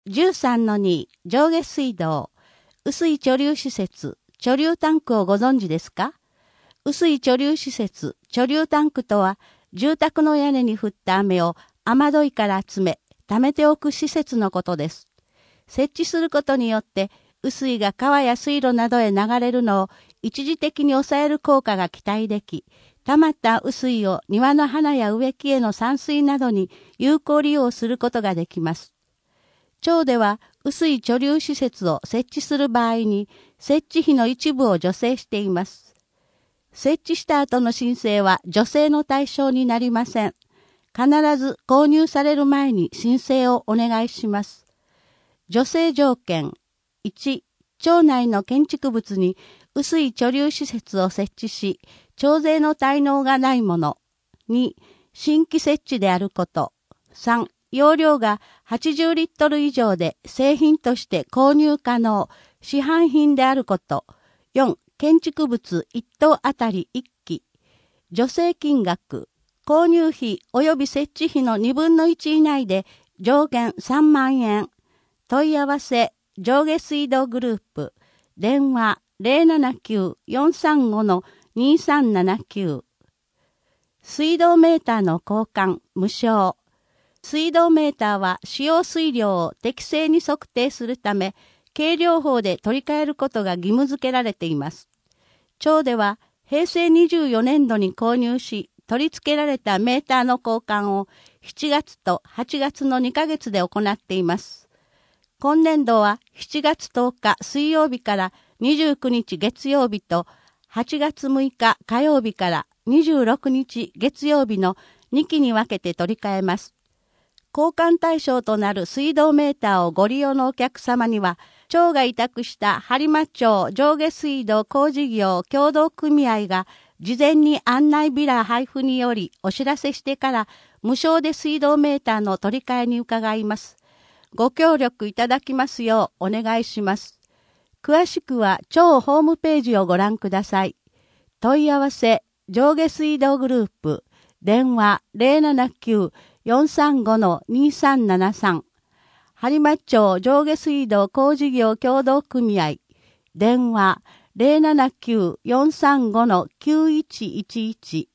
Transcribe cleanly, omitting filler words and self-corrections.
13-2 上下水道、雨水貯留施設、貯留タンクをご存知ですか？雨水貯留施設、貯留タンクとは、住宅の屋根に降った雨を雨どいから集め、溜めておく施設のことです。設置することによって、雨水が川や水路などへ流れるのを一時的に抑える効果が期待でき、溜まった雨水を庭の花や植木への散水などに有効利用することができます。町では、雨水貯留施設を設置する場合に、設置費の一部を助成しています。設置した後の申請は助成の対象になりません。必ず購入される前に申請をお願いします。助成条件。1、町内の建築物に雨水貯留施設を設置し、町税の滞納がないもの。2、新規設置であること。3、容量が80リットル以上で製品として購入可能、市販品であること。4、建築物1棟あたり1基。助成金額。購入費及び設置費の2分の1以内で上限3万円。問い合わせ、上下水道グループ。電話 079-435-2379。水道メーターの交換、無償。水道メーターは使用水量を適正に測定するため、計量法で取り替えることが義務付けられています。町では平成24年度に購入し、取り付けられたメーターの交換を7月と8月の2ヶ月で行っています。今年度は7月10日水曜日から29日月曜日と8月6日火曜日から26日月曜日の2期に分けて取り替えます。交換対象となる水道メーターをご利用のお客様には、町が委託した播磨町上下水道工事業協同組合が事前に案内ビラ配布によりお知らせしてから無償で水道メーターの取り替えに伺います。ご協力いただきますようお願いします。詳しくは町ホームページをご覧ください。問い合わせ、上下水道グループ、電話 079-435-2373。播磨町上下水道工事業協同組合。電話 079-435-9111。